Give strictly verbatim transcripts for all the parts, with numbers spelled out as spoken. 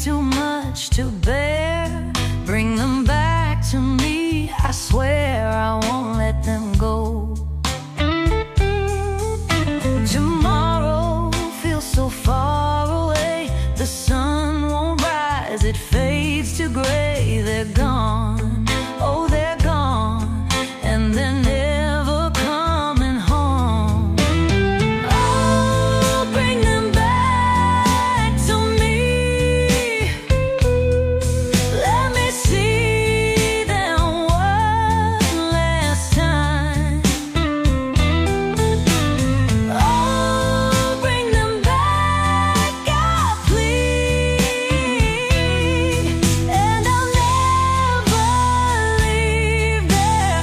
too much to bear. Bring them back to me, I swear I won't let them go. Tomorrow feels so far away. The sun won't rise, it fades to gray. They're gone, oh they're gone, and they're never coming home. Oh, bring them back to me. Let me see them one last time. Oh, bring them back, I plead, and I'll never leave their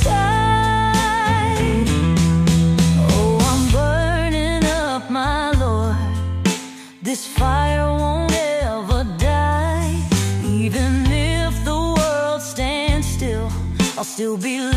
side. Oh, I'm burning up, my Lord. This fire won't ever die. Even if the world stands still, I'll still be